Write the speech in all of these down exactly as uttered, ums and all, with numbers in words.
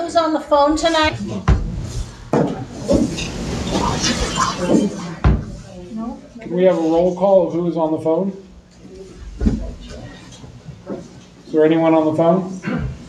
who's on the phone tonight? Can we have a roll call of who's on the phone? Is there anyone on the phone?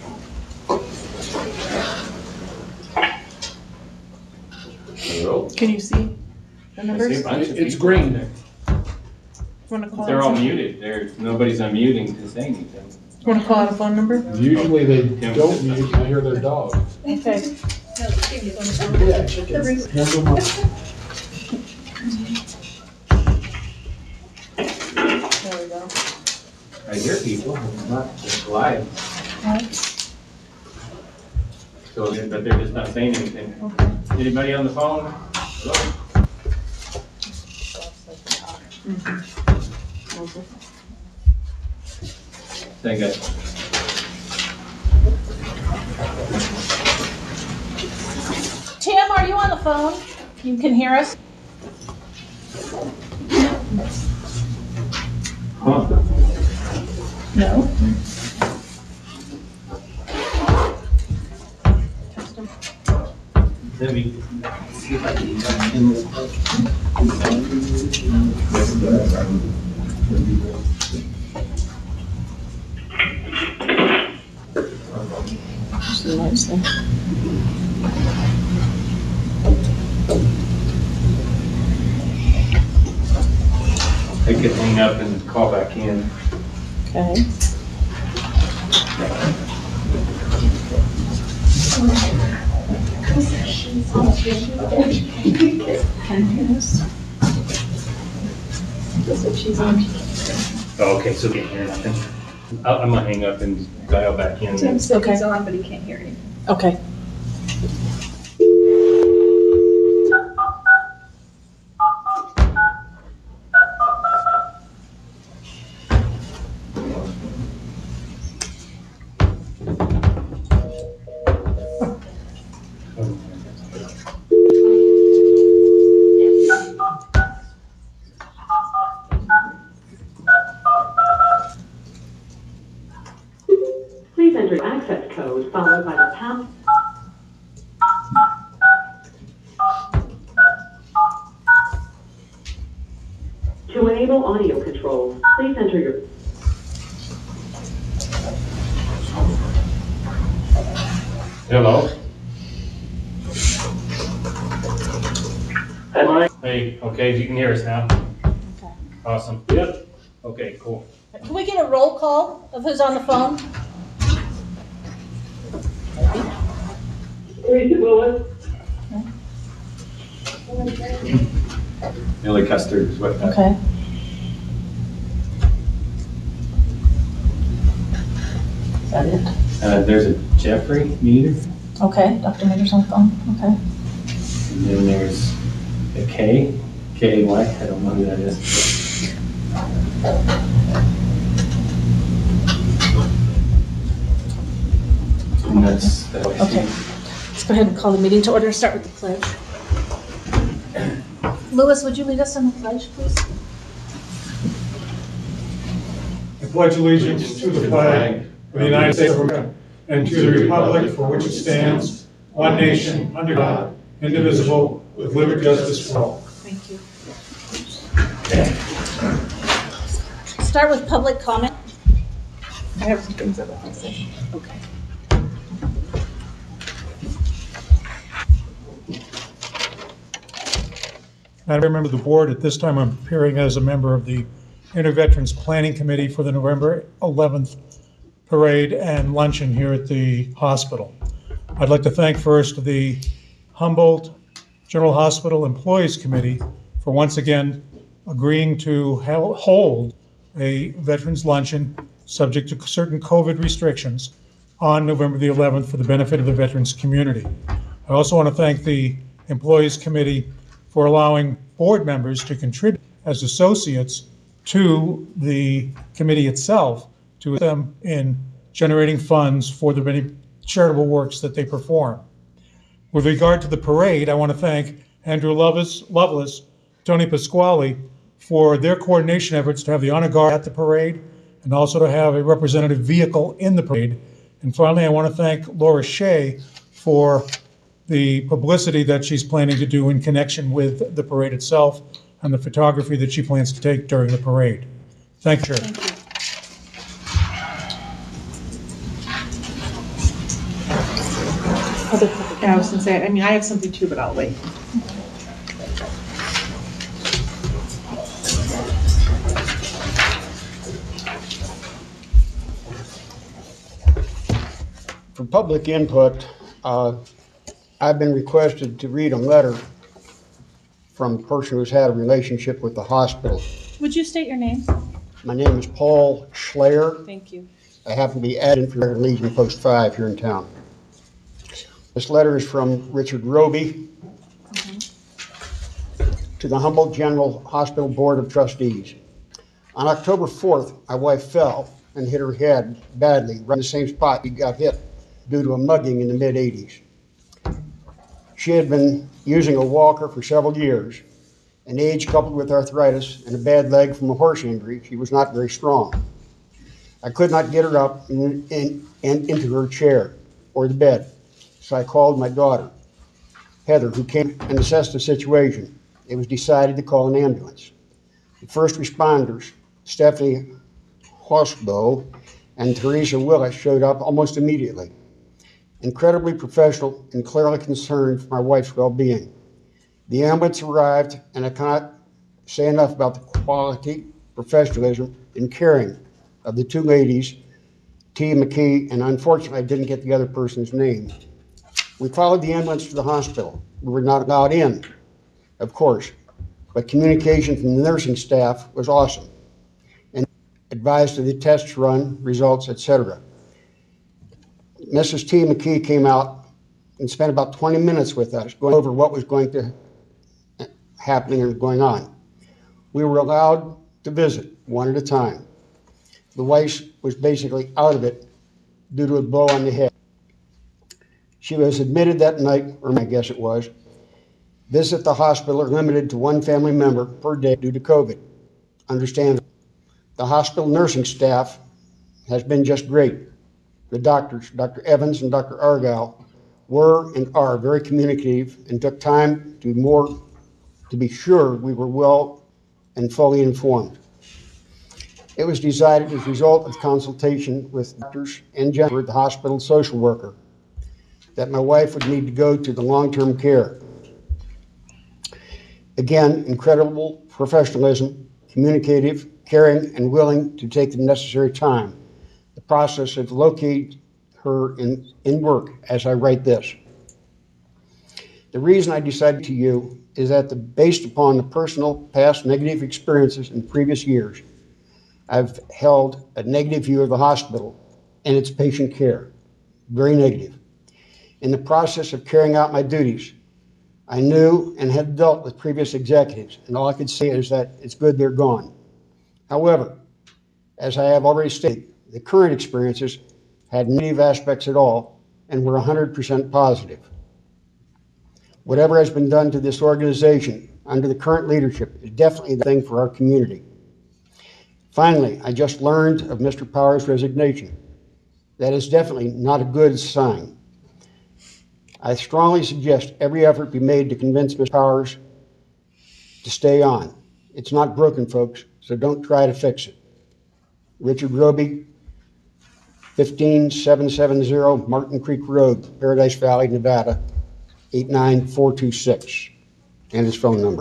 Hello? Can you see the I see a numbers? bunch of It's people green. in there. Want to call? They're out all some- muted. They're, nobody's unmuting to say anything. Want to call out a phone number? Usually they don't mute, I hear their dog. Okay. Yeah, chickens. Handle my- There we go. I hear people, it's not just live. So, but they're just not saying anything. Anybody on the phone? Hello? Thank you. Tim, are you on the phone? You can hear us? Huh. No. Let me see if I can get in real quick. I could hang up and call back in. Okay. Oh, okay, so can't hear nothing. I'll- I'm gonna hang up and dial back in. Tim said Okay. he's on, but he can't hear anything. Okay. Please enter access code followed by the pound. To enable audio controls, please enter your. Hello? Hi. Hey, okay, you can hear us now? Okay. Awesome. Yep. Okay, cool. Can we get a roll call of who's on the phone? Teresa Willis. Billy Custer is what. Okay. Is that it? Uh, there's a Jeffrey Meter, Okay, Doctor Meter's on the phone, okay. and then there's a K, K A Y, I don't know who that is. And that's, that I Okay. see. Let's go ahead and call the meeting to order and start with the pledge. Louis, would you lead us in the pledge, please? I pledge allegiance to the flag of the United States of America and to the republic for which it stands, one nation, under God, indivisible, with liberty and justice for all. Thank you. Start with public comment. I have some things I'd like to say. Okay. Madam Member of the Board, at this time I'm appearing as a member of the Inter-Veterans Planning Committee for the November eleventh parade and luncheon here at the hospital. I'd like to thank first the Humboldt General Hospital Employees Committee for once again agreeing to hel- hold a veterans luncheon subject to certain COVID restrictions on November the eleventh for the benefit of the veterans community. I also want to thank the Employees Committee for allowing board members to contribute as associates to the committee itself, to assist them in generating funds for the many charitable works that they perform. With regard to the parade, I want to thank Andrew Lovelace, Lovelace, Tony Pasquale for their coordination efforts to have the honor guard at the parade and also to have a representative vehicle in the parade. And finally, I want to thank Laura Shea for the publicity that she's planning to do in connection with the parade itself and the photography that she plans to take during the parade. Thank you, Chair. Thank you. Other public- Yeah, I was gonna say, I mean, I have something too, but I'll wait. For public input, uh, I've been requested to read a letter from a person who's had a relationship with the hospital. Would you state your name? My name is Paul Schleyer. Thank you. I happen to be admin for Legion Post five here in town. This letter is from Richard Roby to the Humboldt General Hospital Board of Trustees. On October fourth, my wife fell and hit her head badly, right in the same spot she got hit due to a mugging in the mid eighties. She had been using a walker for several years, and age coupled with arthritis and a bad leg from a horse injury, she was not very strong. I could not get her up and, and, and into her chair or the bed, so I called my daughter, Heather, who came and assessed the situation. It was decided to call an ambulance. The first responders, Stephanie Hosbo and Teresa Willis, showed up almost immediately. Incredibly professional and clearly concerned for my wife's well-being. The ambulance arrived, and I cannot say enough about the quality, professionalism, and caring of the two ladies, T. McKee, and unfortunately I didn't get the other person's name. We followed the ambulance to the hospital. We were not allowed in, of course, but communication from the nursing staff was awesome, and advised of the tests run, results, et cetera. Missus T. McKee came out and spent about twenty minutes with us, going over what was going to happening and going on. We were allowed to visit one at a time. The wife was basically out of it due to a blow on the head. She was admitted that night, or I guess it was. Visits at the hospital are limited to one family member per day due to COVID. Understand, the hospital nursing staff has been just great. The doctors, Doctor Evans and Doctor Argyle, were and are very communicative and took time to more to be sure we were well and fully informed. It was decided as a result of consultation with doctors and Jennifer, the hospital social worker, that my wife would need to go to the long-term care. Again, incredible professionalism, communicative, caring, and willing to take the necessary time. The process of locating her in, in work as I write this. The reason I decided to you is that the, based upon the personal past negative experiences in previous years, I've held a negative view of the hospital and its patient care, very negative. In the process of carrying out my duties, I knew and had dealt with previous executives, and all I could say is that it's good they're gone. However, as I have already stated, the current experiences had negative aspects at all and were one hundred percent positive. Whatever has been done to this organization under the current leadership is definitely the thing for our community. Finally, I just learned of Mister Powers' resignation. That is definitely not a good sign. I strongly suggest every effort be made to convince Mister Powers to stay on. It's not broken, folks, so don't try to fix it. Richard Roby, fifteen seven seventy Martin Creek Road, Paradise Valley, Nevada, eight nine four two six, and his phone number.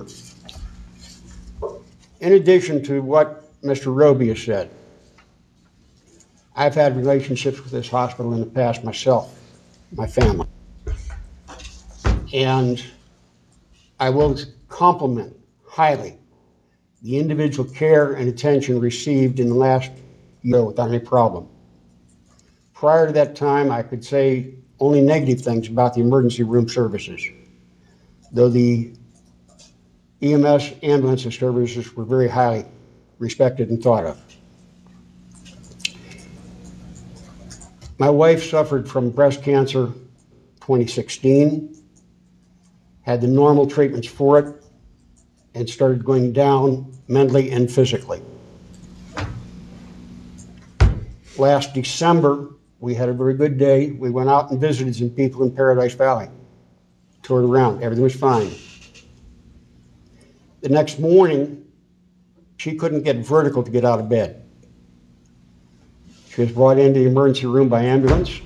In addition to what Mister Roby has said, I've had relationships with this hospital in the past myself, my family. And I will compliment highly the individual care and attention received in the last year without any problem. Prior to that time, I could say only negative things about the emergency room services, though the E M S ambulance services were very highly respected and thought of. My wife suffered from breast cancer twenty sixteen, had the normal treatments for it, and started going down mentally and physically. Last December, We had a very good day. We went out and visited some people in Paradise Valley. Toured around. Everything was fine. The next morning, she couldn't get vertical to get out of bed. She was brought into the emergency room by ambulance.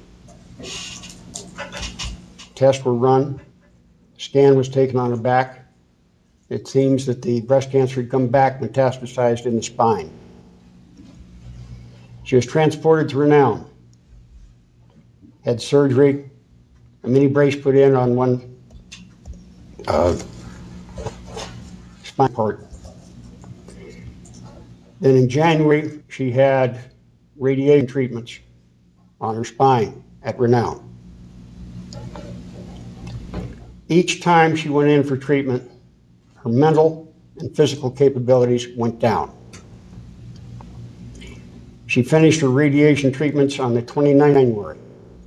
Tests were run. Scan was taken on her back. It seems that the breast cancer had come back metastasized in the spine. She was transported to Renown. Had surgery, a mini brace put in on one uh, spine part. Then in January, she had radiation treatments on her spine at Renown. Each time she went in for treatment, her mental and physical capabilities went down. She finished her radiation treatments on the twenty-ninth of January.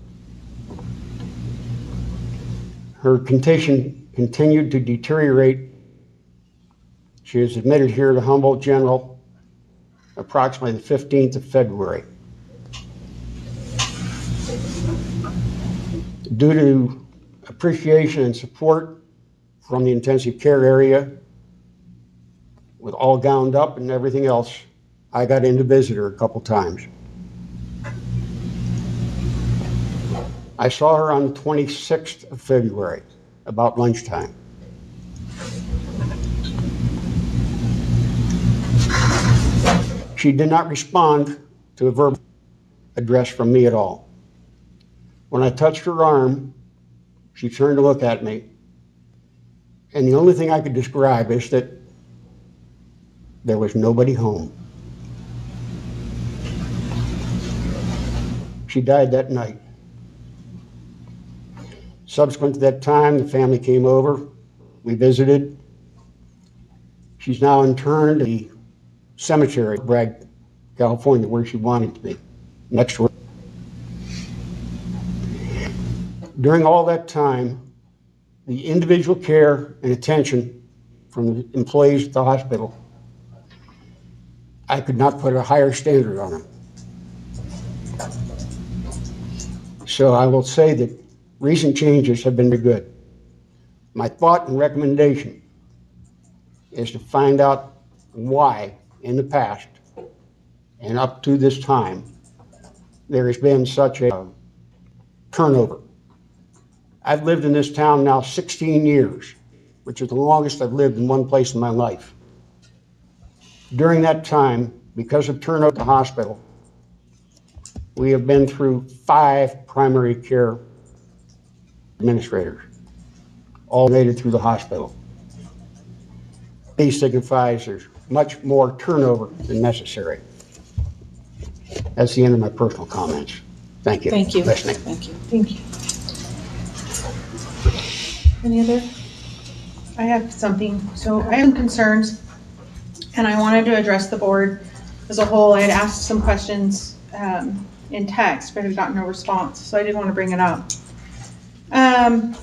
Her condition continued to deteriorate. She was admitted here to Humboldt General approximately the fifteenth of February. Due to appreciation and support from the intensive care area, with all gowned up and everything else, I got in to visit her a couple times. I saw her on the twenty-sixth of February, about lunchtime. She did not respond to a verbal address from me at all. When I touched her arm, she turned to look at me, and the only thing I could describe is that there was nobody home. She died that night. Subsequent to that time, the family came over. We visited. She's now interned in the cemetery, Bragg, California, where she wanted to be, next to her. During all that time, the individual care and attention from the employees at the hospital, I could not put a higher standard on them. So I will say that recent changes have been very good. My thought and recommendation is to find out why in the past and up to this time there has been such a turnover. I've lived in this town now sixteen years, which is the longest I've lived in one place in my life. During that time, because of turnover at the hospital, we have been through five primary care administrators, all made it through the hospital. This signifies there's much more turnover than necessary. That's the end of my personal comments. Thank you. Thank you. for listening. Thank you. Thank you. Any other? I have something. So I have some concerns, and I wanted to address the board as a whole. I had asked some questions um, in text, but had gotten no response, so I did want to bring it up. Um,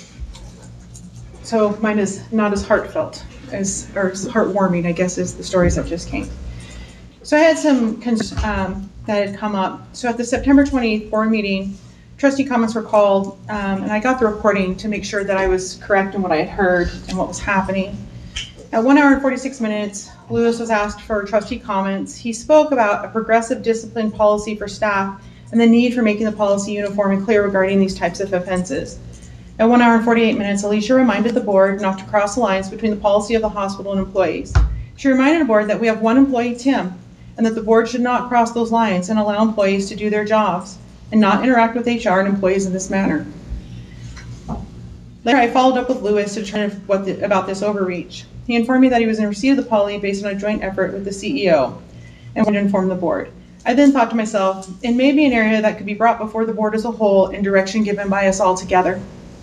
so mine is not as heartfelt as, or as heartwarming, I guess, as the stories that just came. So I had some concerns um, that had come up. So at the September twenty-eighth board meeting, trustee comments were called, um, and I got the recording to make sure that I was correct in what I had heard and what was happening. At one hour and forty-six minutes, Lewis was asked for trustee comments. He spoke about a progressive discipline policy for staff and the need for making the policy uniform and clear regarding these types of offenses. At one hour and forty-eight minutes, Alicia reminded the board not to cross the lines between the policy of the hospital and employees. She reminded the board that we have one employee, Tim, and that the board should not cross those lines and allow employees to do their jobs and not interact with H R and employees in this manner. Later, I followed up with Lewis to try to what the, about this overreach. He informed me that he was in receipt of the policy based on a joint effort with the C E O and would inform the board. I then thought to myself, it may be an area that could be brought before the board as a whole and direction given by us all together.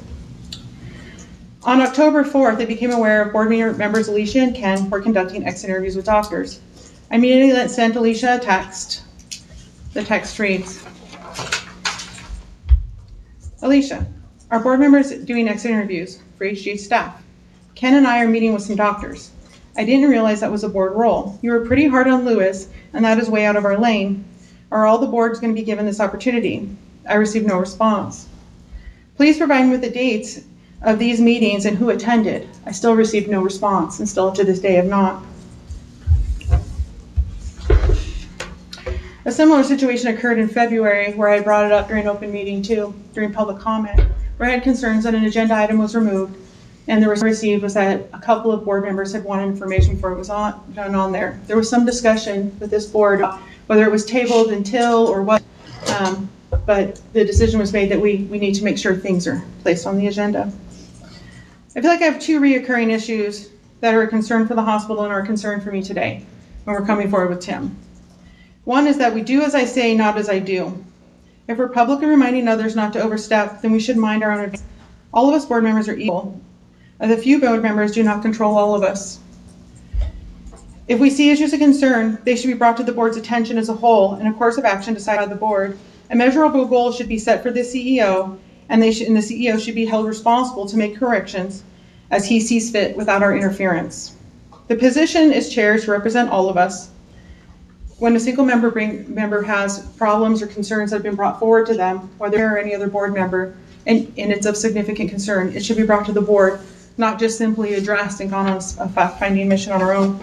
On October fourth, I became aware of board members Alicia and Ken were conducting exit interviews with doctors. I immediately sent Alicia a text. The text reads, Alicia, our board members doing exit interviews for H G H staff. Ken and I are meeting with some doctors. I didn't realize that was a board role. You were pretty hard on Lewis, and that is way out of our lane. Are all the boards going to be given this opportunity? I received no response. Please provide me with the dates of these meetings and who attended. I still received no response, and still to this day have not. A similar situation occurred in February where I brought it up during open meeting too, during public comment, where I had concerns that an agenda item was removed, and the response received was that a couple of board members had wanted information before it was on, done on there. There was some discussion with this board, whether it was tabled until or what, um, but the decision was made that we, we need to make sure things are placed on the agenda. I feel like I have two reoccurring issues that are a concern for the hospital and are a concern for me today when we're coming forward with Tim. One is that we do as I say, not as I do. If we're publicly reminding others not to overstep, then we should mind our own. All of us board members are equal. The few board members do not control all of us. If we see issues of concern, they should be brought to the board's attention as a whole, and a course of action decided by the board. A measurable goal should be set for the C E O, and, they should, and the C E O should be held responsible to make corrections as he sees fit without our interference. The position is chair to represent all of us. When a single member bring, member has problems or concerns that have been brought forward to them, whether or any other board member, and, and it's of significant concern, it should be brought to the board, not just simply addressed and gone on a fact-finding mission on our own.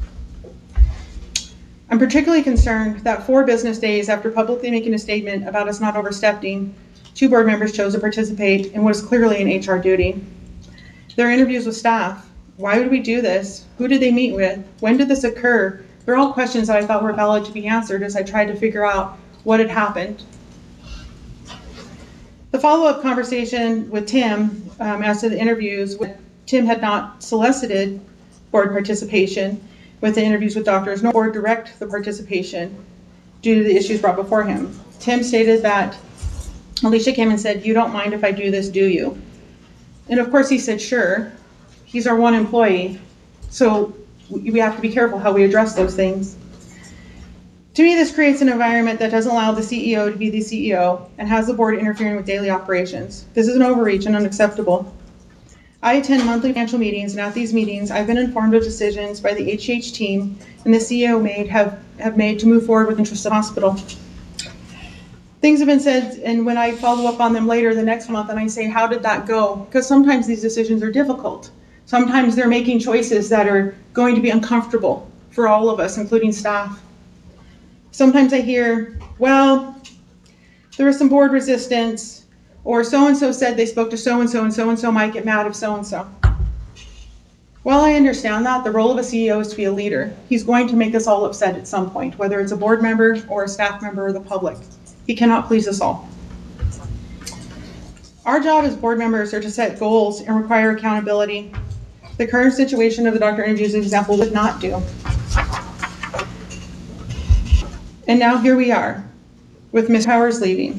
I'm particularly concerned that four business days after publicly making a statement about us not overstepping, two board members chose to participate in what is clearly an H R duty. Their interviews with staff. Why would we do this? Who did they meet with? When did this occur? They're all questions that I thought were valid to be answered as I tried to figure out what had happened. The follow-up conversation with Tim um, as to the interviews, Tim had not solicited board participation with the interviews with doctors, nor board direct the participation due to the issues brought before him. Tim stated that Alicia came and said, "You don't mind if I do this, do you?" And of course he said, sure. He's our one employee, so we have to be careful how we address those things. To me, this creates an environment that doesn't allow the C E O to be the C E O and has the board interfering with daily operations. This is an overreach and unacceptable. I attend monthly financial meetings, and at these meetings, I've been informed of decisions by the H H team and the C E O made have, have made to move forward with interest of the hospital. Things have been said, and when I follow up on them later the next month and I say, how did that go? Because sometimes these decisions are difficult. Sometimes they're making choices that are going to be uncomfortable for all of us, including staff. Sometimes I hear, well, there was some board resistance, or so-and-so said they spoke to so-and-so, and so-and-so might get mad if so-and-so. Well, I understand that. The role of a C E O is to be a leader. He's going to make us all upset at some point, whether it's a board member or a staff member or the public. He cannot please us all. Our job as board members are to set goals and require accountability. The current situation of the doctor interviews example would not do. And now here we are, with Miz Powers leaving.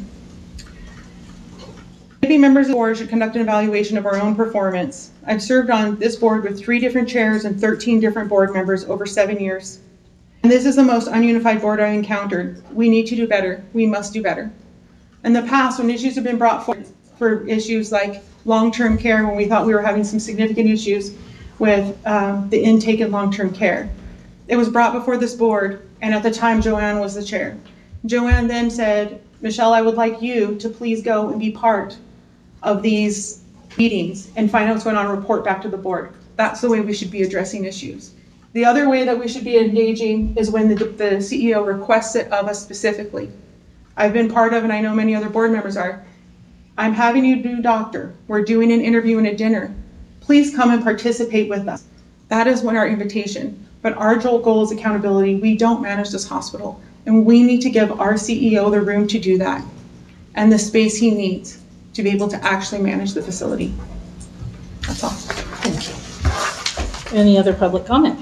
Maybe members of the board should conduct an evaluation of our own performance. I've served on this board with three different chairs and thirteen different board members over seven years. And this is the most ununified board I've encountered. We need to do better. We must do better. In the past, when issues have been brought forward for issues like long-term care, when we thought we were having some significant issues with um, the intake in long-term care, it was brought before this board, and at the time, Joanne was the chair. Joanne then said, Michelle, I would like you to please go and be part of these meetings and find out what's going on and report back to the board. That's the way we should be addressing issues. The other way that we should be engaging is when the, the C E O requests it of us specifically. I've been part of, and I know many other board members are, I'm having you do doctor. We're doing an interview and a dinner. Please come and participate with us. That is what our invitation. But our goal is accountability. We don't manage this hospital, and we need to give our C E O the room to do that and the space he needs to be able to actually manage the facility. That's all. Thank you. Any other public comment?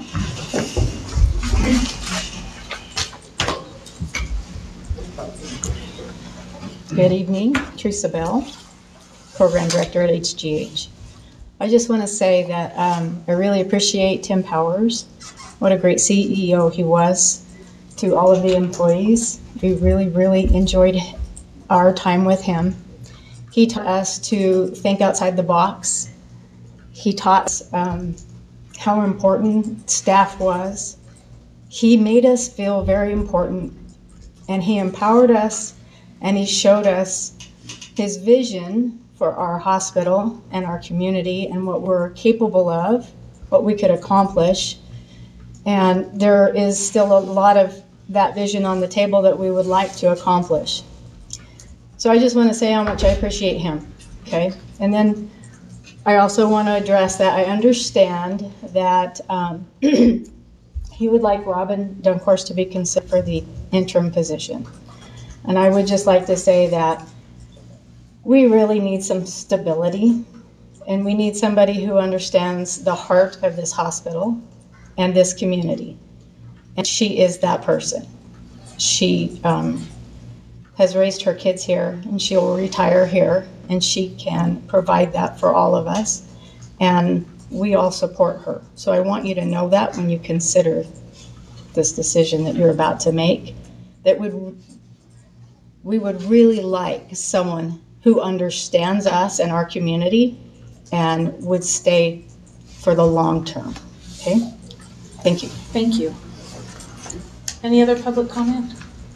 Good evening, Teresa Bell, Program Director at H G H. I just want to say that um, I really appreciate Tim Powers. What a great C E O he was to all of the employees. We really, really enjoyed our time with him. He taught us to think outside the box. He taught us um, how important staff was. He made us feel very important and he empowered us, and he showed us his vision for our hospital and our community and what we're capable of, what we could accomplish. And there is still a lot of that vision on the table that we would like to accomplish. So I just want to say how much I appreciate him, okay? And then I also want to address that I understand that um, he would like Robin Dunkhorst to be considered for the interim position. And I would just like to say that we really need some stability, and we need somebody who understands the heart of this hospital and this community. And she is that person. She um, has raised her kids here, and she will retire here, and she can provide that for all of us. And we all support her. So I want you to know that when you consider this decision that you're about to make, that would we would really like someone who understands us and our community and would stay for the long term. Okay? Thank you. Thank you. Any other public comment?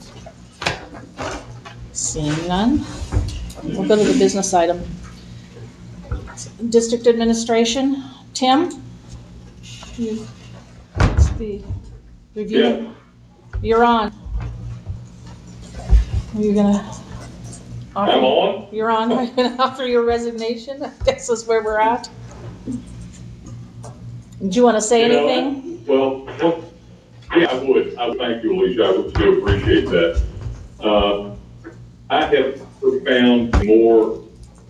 Seeing none, we'll go to the business item. District Administration, Tim? You- it's the review. You're on. Are you gonna? offer- I'm on? You're on. Are you gonna offer your resignation? I guess is where we're at. Do you want to say You know, anything? Well, well, yeah, I would. I would thank you, Alicia. I would still appreciate that. Uh, I have found more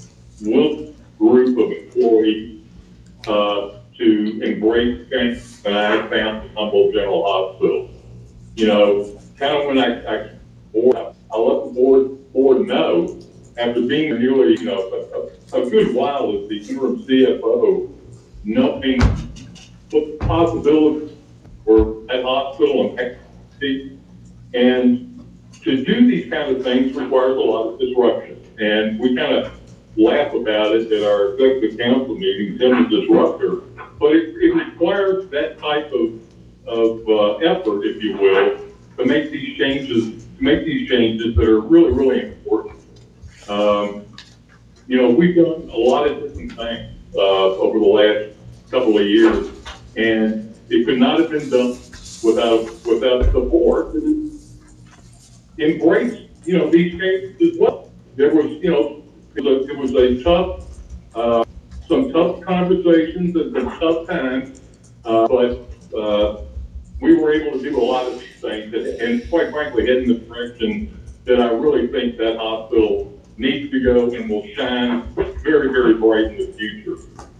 one group of employees uh, to embrace change than I have found at Humboldt General Hospital. You know, kind of when I, I, or I let the board, board know, after being nearly, you know, a, a, a good while as the interim C F O, knowing what possibilities were at hospital and faculty, and to do these kind of things requires a lot of disruption. And we kind of laugh about it at our executive council meetings, Tim the disruptor, but it, it requires that type of, of uh, effort, if you will, to make these changes, to make these changes that are really, really important. Um, you know, we've done a lot of different things uh, over the last couple of years, and it could not have been done without without the board that embraced, you know, these changes as well. There was, you know, it was a, it was a tough, uh, some tough conversations and some tough times, uh, but uh, we were able to do a lot of these things, and, and quite frankly, head in the direction that I really think that hospital needs to go and will shine very, very bright in the future.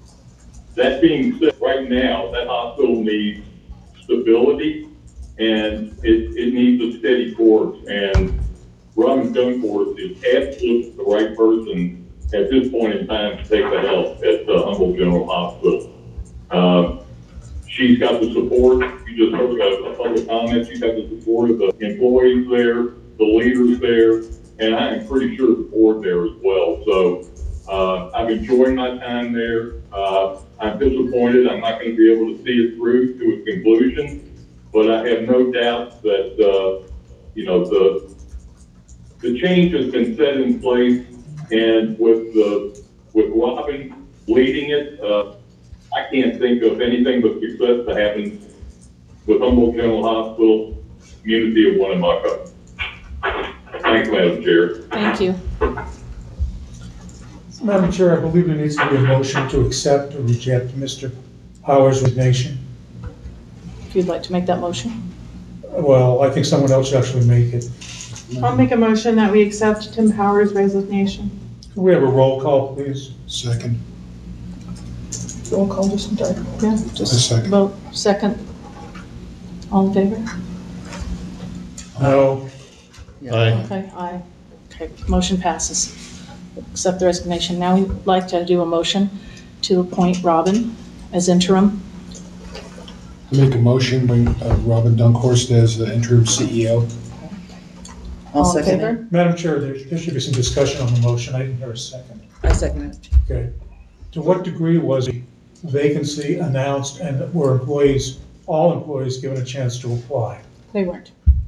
That being said, right now, that hospital needs stability, and it, it needs a steady course. And Robin Dunkhorst is absolutely the right person at this point in time to take the help at the Humboldt General Hospital. Um, she's got the support. You just heard a, a public comment. She's got the support of the employees there, the leaders there, and I am pretty sure the board there as well. So uh, I've enjoyed my time there. Uh, I'm disappointed I'm not going to be able to see it through to its conclusion, but I have no doubt that, uh, you know, the the change has been set in place, and with the with Robin leading it, uh, I can't think of anything but success to happen with Humboldt General Hospital, community of Winnemucca. Thanks, Madam Chair. Thank you. Madam Chair, I believe there needs to be a motion to accept or reject Mister Powers' resignation. If you'd like to make that motion. Well, I think someone else should actually make it. I'll make a motion that we accept Tim Powers' resignation. Can we have a roll call, please? Second. Roll call, just, yeah, A just second. vote. Second. All in favor? No. Aye. Okay, aye. Okay, motion passes. Accept the resignation. Now we'd like to do a motion to appoint Robin as interim. I make a motion, bring uh, Robin Dunkhorst as the interim C E O. I'll All in second favor? it. Madam Chair, there there should be some discussion on the motion. I didn't hear a second. I second it. Okay. To what degree was the vacancy announced, and were employees, all employees given a chance to apply? They weren't.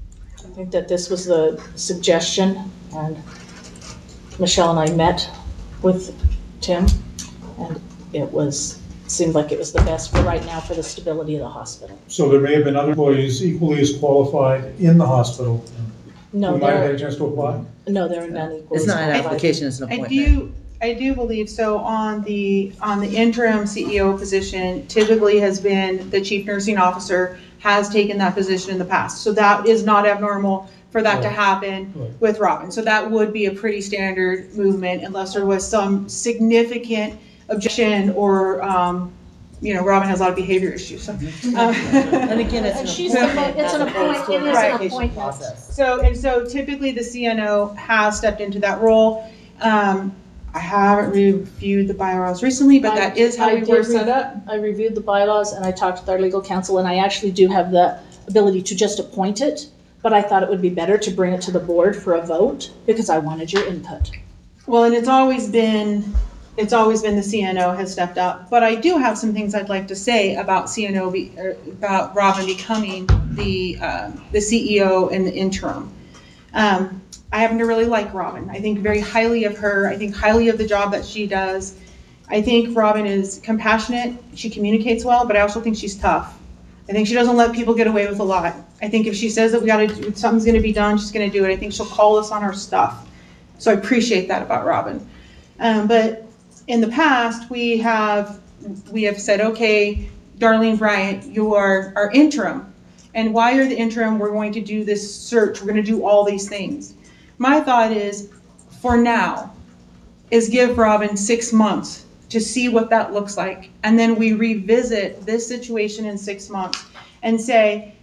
I think that this was the suggestion, and Michelle and I met with Tim, and it was, seemed like it was the best for right now for the stability of the hospital. So there may have been other employees equally as qualified in the hospital No, who might have had a there, chance to apply? no, there are none equally. It's not an qualified. application, it's an I appointment. do, I do believe so. On the, on the interim C E O position, typically has been the chief nursing officer has taken that position in the past. So that is not abnormal for that to Right. happen Right. with Robin. So that would be a pretty standard movement unless there was some significant objection or, um, you know, Robin has a lot of behavior issues. So, um, And again, it's And an she's the- appointment it's as an opposed to appoint- an it is an application appointment. process. So, and so typically the C N O has stepped into that role. Um, I haven't reviewed the bylaws recently, but that is how I- I we did were read- set up. I reviewed the bylaws and I talked with our legal counsel, and I actually do have the ability to just appoint it, but I thought it would be better to bring it to the board for a vote because I wanted your input. Well, and it's always been, it's always been the C N O has stepped up. But I do have some things I'd like to say about C N O, be- er, about Robin becoming the, uh, the C E O in the interim. Um, I happen to really like Robin. I think very highly of her. I think highly of the job that she does. I think Robin is compassionate. She communicates well, but I also think she's tough. I think she doesn't let people get away with a lot. I think if she says that we gotta, do something's gonna be done, she's gonna do it. I think she'll call us on our stuff. So I appreciate that about Robin. Um, but in the past, we have, we have said, okay, Darlene Bryant, you are our interim. And while you're the interim, we're going to do this search. We're gonna do all these things. My thought is, for now, is give Robin six months to see what that looks like. And then we revisit this situation in six months and say,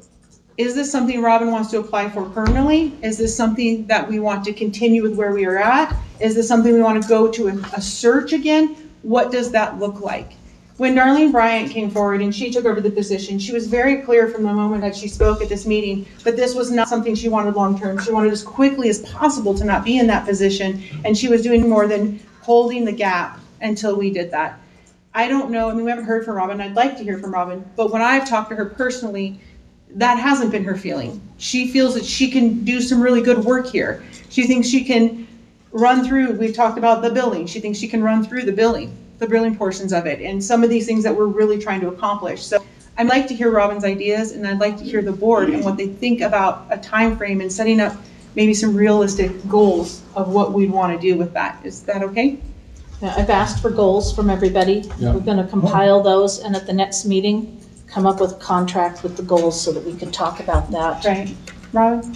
is this something Robin wants to apply for permanently? Is this something that we want to continue with where we are at? Is this something we want to go to a, a search again? What does that look like? When Darlene Bryant came forward and she took over the position, she was very clear from the moment that she spoke at this meeting that this was not something she wanted long-term. She wanted as quickly as possible to not be in that position, and she was doing more than holding the gap until we did that. I don't know, I mean, we haven't heard from Robin. I'd like to hear from Robin, but when I've talked to her personally, that hasn't been her feeling. She feels that she can do some really good work here. She thinks she can run through, we've talked about the billing. She thinks she can run through the billing, the billing portions of it, and some of these things that we're really trying to accomplish. So I'd like to hear Robin's ideas, and I'd like to hear the board and what they think about a time frame and setting up maybe some realistic goals of what we'd want to do with that. Is that okay? Yeah, I've asked for goals from everybody. Yeah. We're gonna compile those, and at the next meeting, come up with a contract with the goals so that we can talk about that. Right. Robin?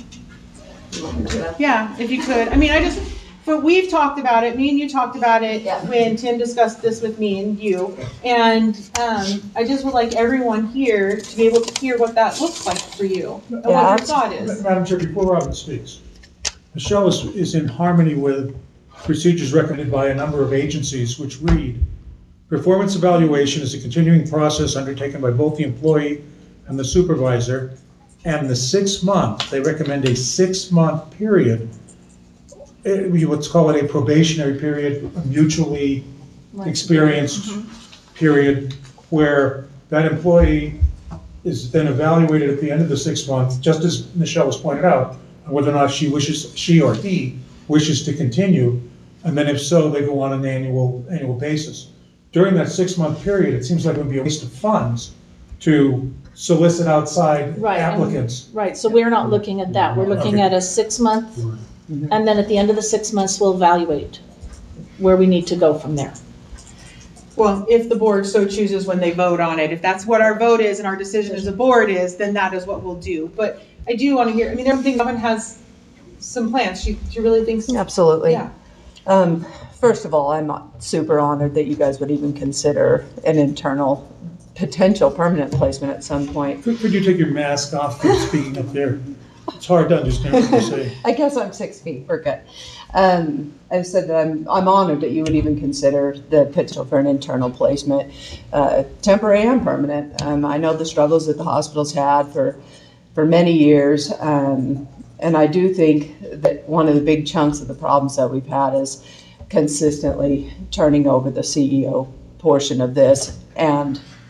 Yeah, if you could. I mean, I just, but we've talked about it, me and you talked about it when Tim discussed this with me and you. And um, I just would like everyone here to be able to hear what that looks like for you, and what your thought is. Madam Chair, before Robin speaks, Michelle is, is in harmony with procedures recommended by a number of agencies which read, performance evaluation is a continuing process undertaken by both the employee and the supervisor, and the six month, they recommend a six-month period, eh, we- let's call it a probationary period, a mutually experienced period, where that employee is then evaluated at the end of the six months, just as Michelle has pointed out, whether or not she wishes, she or he wishes to continue, and then if so, they go on an annual, annual basis. During that six-month period, it seems like it would be a waste of funds to solicit outside Right, and- applicants. Right, so we're not looking at that. We're looking at a six-month, and then at the end of the six months, we'll evaluate where we need to go from there. Well, if the board so chooses when they vote on it, if that's what our vote is and our decision as a board is, then that is what we'll do. But I do want to hear, I mean, I think Robin has some plans. She, she really thinks. Absolutely. Yeah. Um, first of all, I'm super honored that you guys would even consider an internal potential permanent placement at some point. Could, could you take your mask off for speaking up there? It's hard to understand what you're saying. I guess I'm six feet, we're good. Um, I've said that I'm, I'm honored that you would even consider the potential for an internal placement, uh, temporary and permanent. Um, I know the struggles that the hospital's had for, for many years. Um, and I do think that one of the big chunks of the problems that we've had is consistently turning over the C E O portion of this and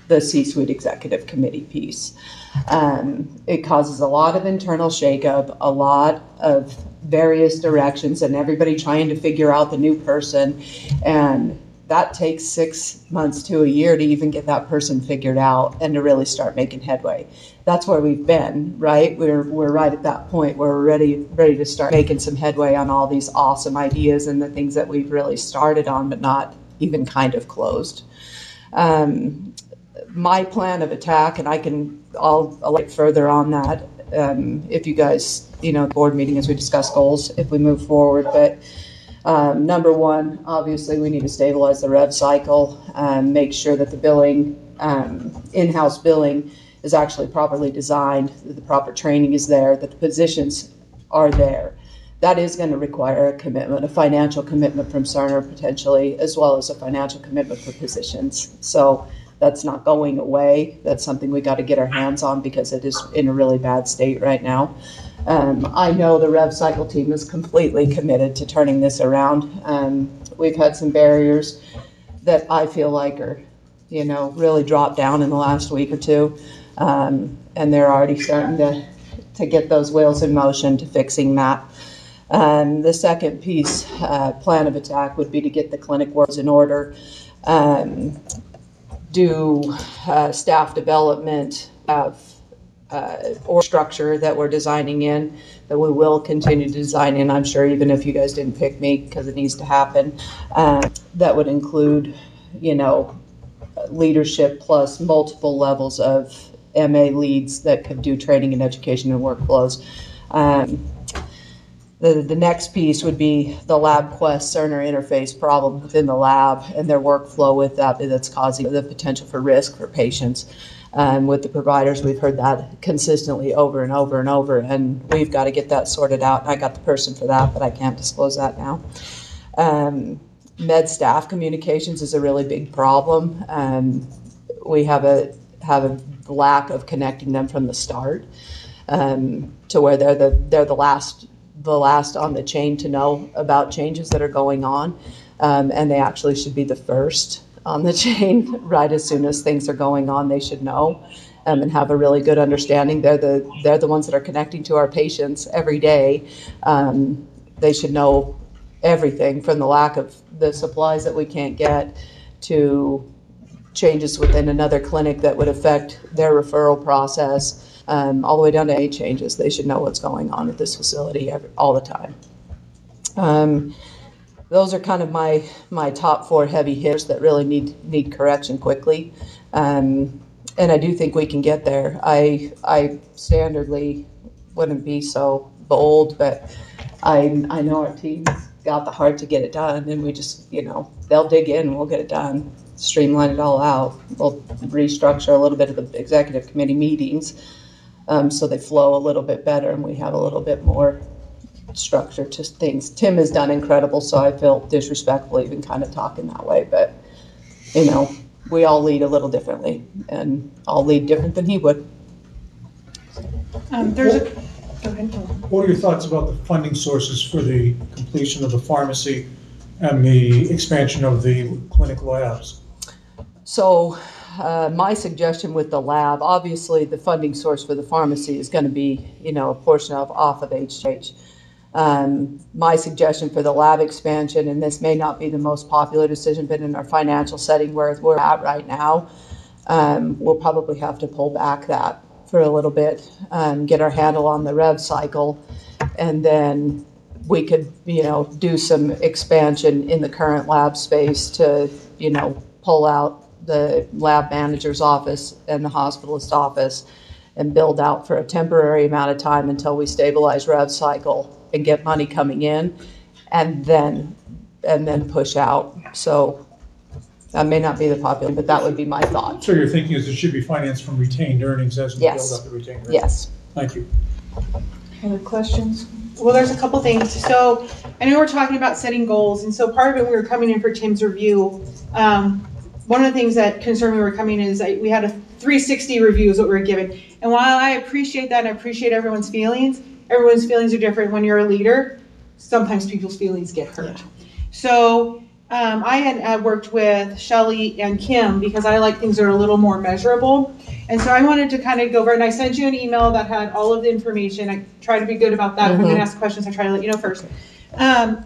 the C-suite executive committee piece. Um, it causes a lot of internal shakeup, a lot of various directions, and everybody trying to figure out the new person. And that takes six months to a year to even get that person figured out and to really start making headway. That's where we've been, right? We're we're right at that point where we're ready ready to start making some headway on all these awesome ideas and the things that we've really started on, but not even kind of closed. Um, my plan of attack, and I can I'll elaborate further on that um, if you guys, you know, board meeting as we discuss goals if we move forward, but. Um, number one, obviously, we need to stabilize the rev cycle, um, make sure that the billing, um, in-house billing is actually properly designed, that the proper training is there, that the positions are there. That is going to require a commitment, a financial commitment from Cerner potentially, as well as a financial commitment for positions. So that's not going away. That's something we got to get our hands on because it is in a really bad state right now. Um, I know the Rev Cycle team is completely committed to turning this around. Um, we've had some barriers that I feel like are, you know, really dropped down in the last week or two. Um, and they're already starting to, to get those wheels in motion to fixing that. Um, the second piece, uh, plan of attack would be to get the clinic works in order, um, do uh, staff development, have Uh, or structure that we're designing in, that we will continue to design in, I'm sure, even if you guys didn't pick me, because it needs to happen. Uh, that would include, you know, leadership plus multiple levels of M A leads that could do training and education and workflows. Um, the, the next piece would be the LabQuest Cerner interface problem within the lab and their workflow with that that's causing the potential for risk for patients. Um, with the providers, we've heard that consistently over and over and over, and we've got to get that sorted out. I got the person for that, but I can't disclose that now. Um, med staff communications is a really big problem. Um, we have a have a lack of connecting them from the start um, to where they're the they're the last the last on the chain to know about changes that are going on, um, and they actually should be the first on the chain. Right as soon as things are going on, they should know um, and have a really good understanding. They're the they're the ones that are connecting to our patients every day. Um, they should know everything from the lack of the supplies that we can't get to changes within another clinic that would affect their referral process, um, all the way down to A changes. They should know what's going on at this facility every, all the time. Um, Those are kind of my, my top four heavy hitters that really need need correction quickly. Um, and I do think we can get there. I I standardly wouldn't be so bold, but I I know our team's got the heart to get it done, and we just, you know, they'll dig in and we'll get it done, streamline it all out. We'll restructure a little bit of the executive committee meetings um, so they flow a little bit better and we have a little bit more structure to things. Tim has done incredible, so I feel disrespectful even kind of talking that way, but you know, we all lead a little differently, and I'll lead different than he would. Um, there's a, go ahead. What are your thoughts about the funding sources for the completion of the pharmacy and the expansion of the clinic labs? So uh, my suggestion with the lab, obviously the funding source for the pharmacy is going to be, you know, a portion of off of H H H. Um, my suggestion for the lab expansion, and this may not be the most popular decision, but in our financial setting where we're at right now, um, we'll probably have to pull back that for a little bit, um, get our handle on the rev cycle, and then we could, you know, do some expansion in the current lab space to, you know, pull out the lab manager's office and the hospitalist office and build out for a temporary amount of time until we stabilize rev cycle and get money coming in, and then and then push out. So that may not be the popular, but that would be my thought. So your thinking is it should be financed from retained earnings as we build Yes. up the retained earnings? Yes. Thank you. Other questions? Well, there's a couple things. So I know we're talking about setting goals, and so part of it, we were coming in for Tim's review. Um, one of the things that concerned me when we were coming in is that we had a three sixty review is what we were given. And while I appreciate that and I appreciate everyone's feelings, everyone's feelings are different. When you're a leader, sometimes people's feelings get hurt. So um, I had uh, worked with Shelley and Kim because I like things that are a little more measurable. And so I wanted to kind of go over, and I sent you an email that had all of the information. I try to be good about that. If I'm going to ask questions, I try to let you know first. Um,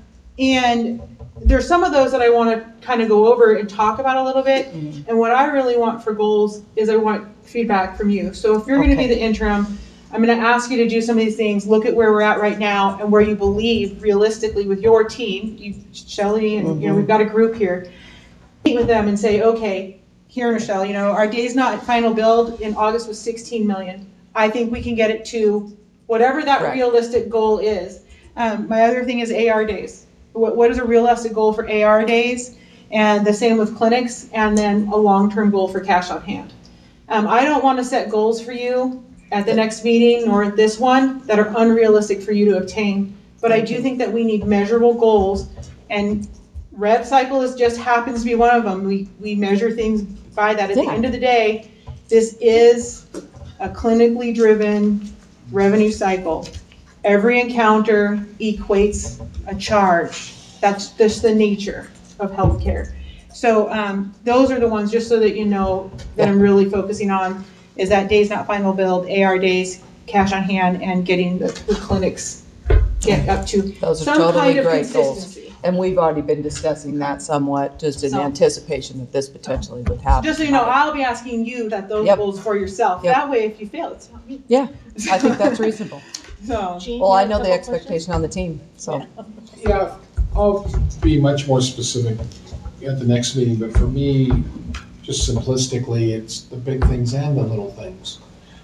and there's some of those that I want to kind of go over and talk about a little bit. Mm-hmm. And what I really want for goals is I want feedback from you. So if you're okay. going to be the interim, I'm going to ask you to do some of these things, look at where we're at right now and where you believe realistically with your team, you, Shelley, and mm-hmm. you know, we've got a group here, meet with them and say, okay, here, Michelle, you know, our days not final build in August was sixteen million. I think we can get it to whatever that right. realistic goal is. Um, my other thing is A R days. What, what is a realistic goal for A R days? And the same with clinics, and then a long-term goal for cash on hand. Um, I don't want to set goals for you at the next meeting or at this one that are unrealistic for you to obtain. But I do think that we need measurable goals, and rev cycle is just happens to be one of them. We we measure things by that. At yeah. the end of the day, this is a clinically driven revenue cycle. Every encounter equates a charge. That's just the nature of healthcare. So um, those are the ones, just so that you know, that I'm really focusing on, is that days not final build, A R days, cash on hand, and getting the, the clinics get up to those are some totally kind of great goals. consistency. And we've already been discussing that somewhat, just in So- anticipation that this potentially would happen. Just so you know, I'll be asking you that those Yep. goals for yourself. Yep. That way, if you fail, it's not me. Yeah, I think that's reasonable. So, Well, I know the expectation on the team, so. Yeah, I'll be much more specific at the next meeting, but for me, just simplistically, it's the big things and the little things.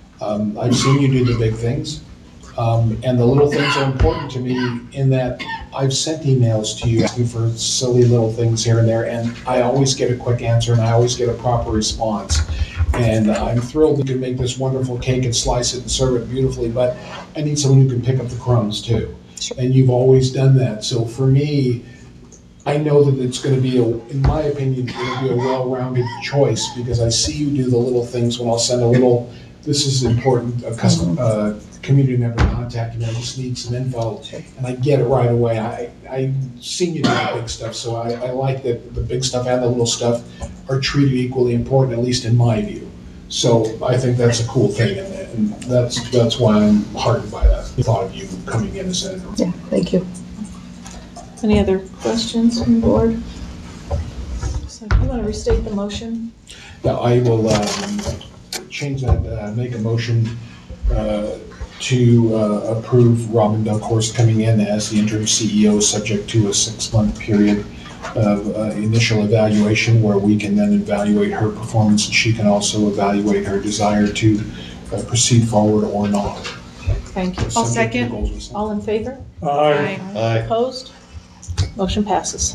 Um, I've seen you do the big things, um, and the little things are important to me in that I've sent emails to you asking for silly little things here and there, and I always get a quick answer and I always get a proper response. And I'm thrilled that you can make this wonderful cake and slice it and serve it beautifully, but I need someone who can pick up the crumbs too. And you've always done that. So for me, I know that it's going to be, a, in my opinion, going to be a well-rounded choice because I see you do the little things when I'll send a little, this is important, a custom, uh, community member contacting me, I just need some info, and I get it right away. I, I've seen you do the big stuff, so I, I like that the big stuff and the little stuff are treated equally important, at least in my view. So I think that's a cool thing, and, and that's that's why I'm heartened by that, the thought of you coming in as senator. Yeah, thank you. Any other questions from the board? So you want to restate the motion? Yeah, I will um, change that, uh, make a motion uh, to uh, approve Robin Dunkhorst coming in as the interim C E O, subject to a six-month period of uh, initial evaluation where we can then evaluate her performance and she can also evaluate her desire to uh, proceed forward or not. Thank you. I'll Subject to the second. goals we set. All in favor? Aye. Aye. Opposed? Motion passes.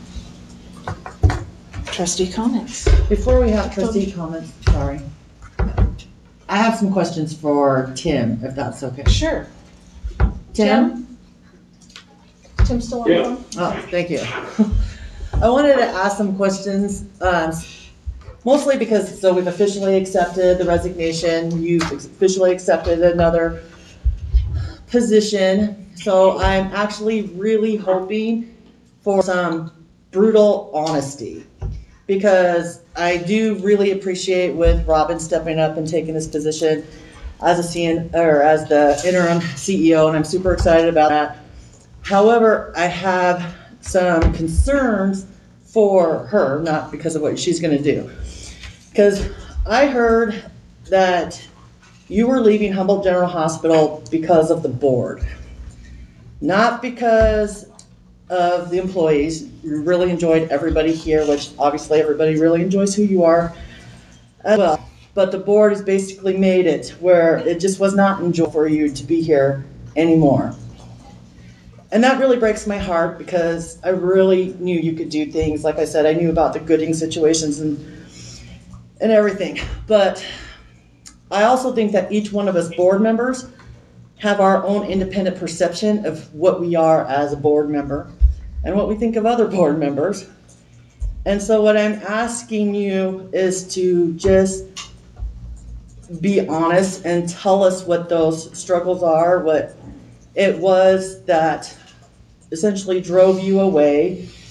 Trustee comments? Before we have trustee comments, sorry. I have some questions for Tim, if that's okay. Sure. Tim? Tim still on the Yeah. phone? Oh, thank you. I wanted to ask some questions, um, mostly because, so we've officially accepted the resignation, you've officially accepted another position. So I'm actually really hoping for some brutal honesty, because I do really appreciate with Robin stepping up and taking this position as a C N, or as the interim C E O, and I'm super excited about that. However, I have some concerns for her, not because of what she's gonna do. Because I heard that you were leaving Humboldt General Hospital because of the board. Not because of the employees. You really enjoyed everybody here, which obviously everybody really enjoys who you are as well. But the board has basically made it where it just was not enjoyable for you to be here anymore. And that really breaks my heart because I really knew you could do things. Like I said, I knew about the Gooding situations and and everything. But I also think that each one of us board members have our own independent perception of what we are as a board member and what we think of other board members. And so what I'm asking you is to just be honest and tell us what those struggles are, what it was that essentially drove you away.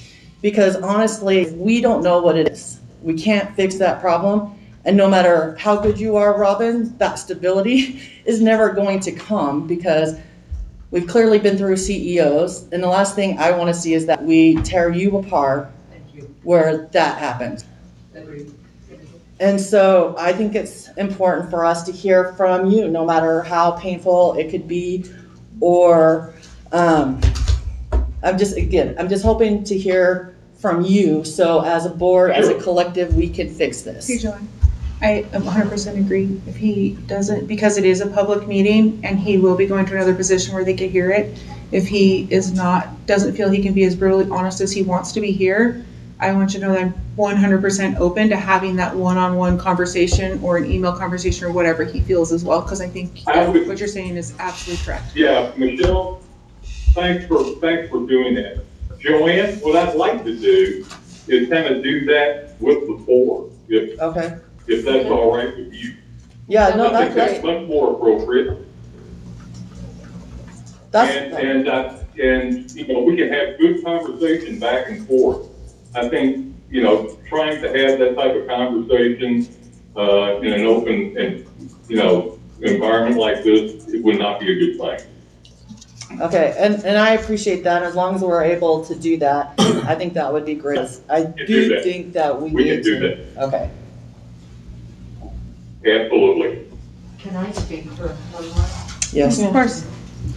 Because honestly, we don't know what it is. We can't fix that problem. And no matter how good you are, Robin, that stability is never going to come because we've clearly been through C E Os. And the last thing I want to see is that we tear you apart where that happens. And so I think it's important for us to hear from you, no matter how painful it could be, or um, I'm just, again, I'm just hoping to hear from you. So as a board, as a collective, we can fix this. Hey, Joanne. I one hundred percent agree. If he doesn't, because it is a public meeting and he will be going to another position where they could hear it. If he is not, doesn't feel he can be as brutally honest as he wants to be here, I want you to know that I'm one hundred percent open to having that one-on-one conversation or an email conversation or whatever he feels as well, because I think I would- what you're saying is absolutely correct. Yeah, Michelle, thanks for, thanks for doing that. Joanne, what I'd like to do is kind of do that with the board, if, Okay. if that's all right with you. Yeah, no, I that's think that's great. much more appropriate. That's, And, and, uh, and, you know, we can have good conversation back and forth. I think, you know, trying to have that type of conversation, uh, in an open and, you know, environment like this, it would not be a good thing. okay, and, and I appreciate that. As long as we're able to do that, I think that would be great. I do do that. think that we We need can do to. Okay. Absolutely. Can I speak for one more? Yes. Of course.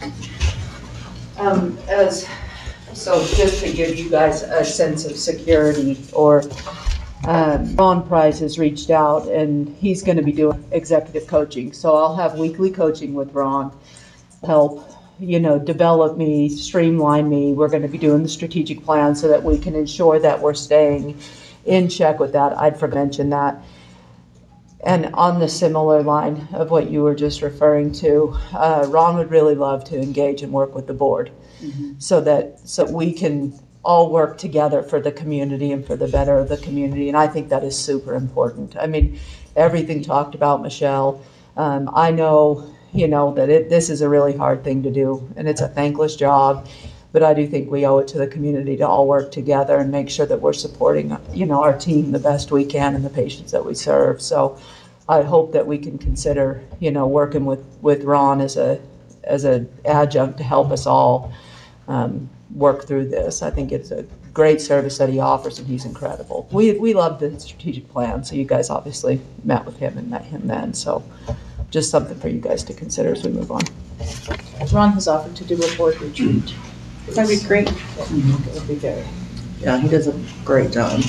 Um, as, so just to give you guys a sense of security, or, um, Ron Price has reached out and he's gonna be doing executive coaching. So I'll have weekly coaching with Ron, help, you know, develop me, streamline me. We're gonna be doing the strategic plan so that we can ensure that we're staying in check with that. I'd forgot to mention that. And on the similar line of what you were just referring to, uh, Ron would really love to engage and work with the board so that, so we can all work together for the community and for the better of the community. And I think that is super important. I mean, everything talked about, Michelle, um, I know, you know, that it, this is a really hard thing to do and it's a thankless job. But I do think we owe it to the community to all work together and make sure that we're supporting, you know, our team the best we can and the patients that we serve. So I hope that we can consider, you know, working with, with Ron as a, as an adjunct to help us all um, work through this. I think it's a great service that he offers and he's incredible. We, we love the strategic plan. So you guys obviously met with him and met him then. So just something for you guys to consider as we move on. Ron has offered to do a board retreat. That'd be great. It would be very. Yeah, he does a great job.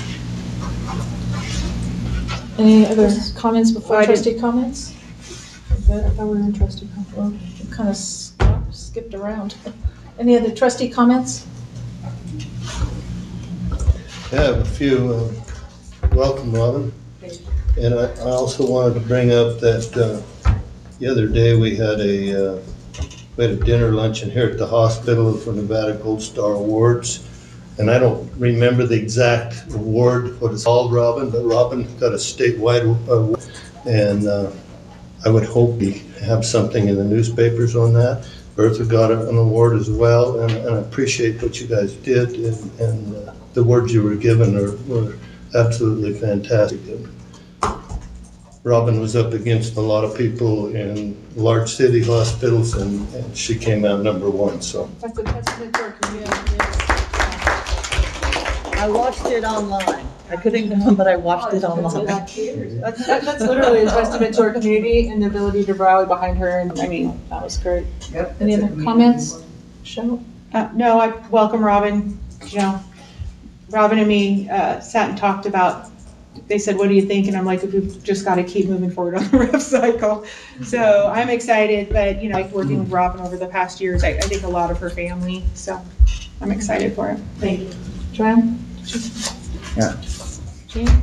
Any other comments before I did- trustee comments? Good, I thought we were in trustee comments. We kind of skipped around. Any other trustee comments? I have a few. uh, Welcome, Robin. And I I also wanted to bring up that uh, the other day we had a, uh, we had a dinner luncheon here at the hospital for Nevada Gold Star Awards. And I don't remember the exact award, what it's called, Robin, but Robin got a statewide award. And uh, I would hope we have something in the newspapers on that. Bertha got an award as well, and and I appreciate what you guys did, and and uh, the words you were given are, were absolutely fantastic. Robin was up against a lot of people in large city hospitals, and, and she came out number one, so. That's a testament to our community. I watched it online. I couldn't go, but I watched it online. That's, that- that's literally a testament to our community and the ability to rally behind her. And I mean, That was great. Any other comments? Michelle? Uh, no, I welcome Robin. You know, Robin and me uh, sat and talked about, they said, what do you think? And I'm like, we've just got to keep moving forward on the rev cycle. So I'm excited, but you know, like working with Robin over the past years, I, I think a lot of her family. So I'm excited for it. Thank you. Joanne? Yeah. Gene?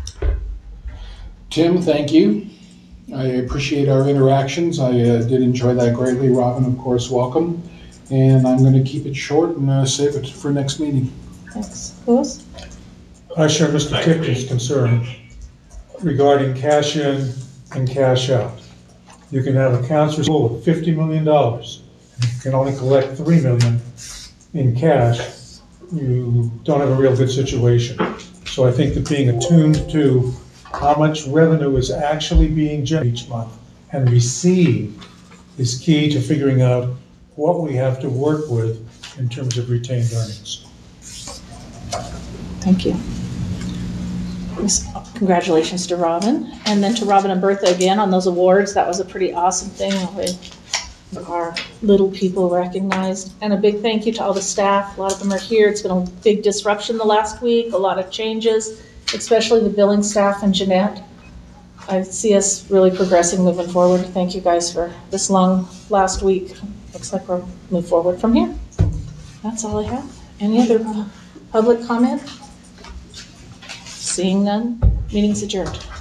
Tim, thank you. I appreciate our interactions. I uh, did enjoy that greatly. Robin, of course, welcome. And I'm going to keep it short and uh, save it for next meeting. Thanks. Louis? I share Mister Tipton's concern regarding cash in and cash out. You can have accounts receivable of fifty million dollars. You can only collect three million dollars in cash. you don't have a real good situation. So I think that being attuned to how much revenue is actually being generated each month and received is key to figuring out what we have to work with in terms of retained earnings. Thank you. Yes, congratulations to Robin, and then to Robin and Bertha again on those awards. That was a pretty awesome thing. We our little people recognized, and a big thank you to all the staff. A lot of them are here. It's been a big disruption the last week, a lot of changes, especially the billing staff and Jeanette. I see us really progressing, moving forward. Thank you guys for this long last week. Looks like we'll move forward from here. That's all I have. Any other public comment? Seeing none, meeting's adjourned.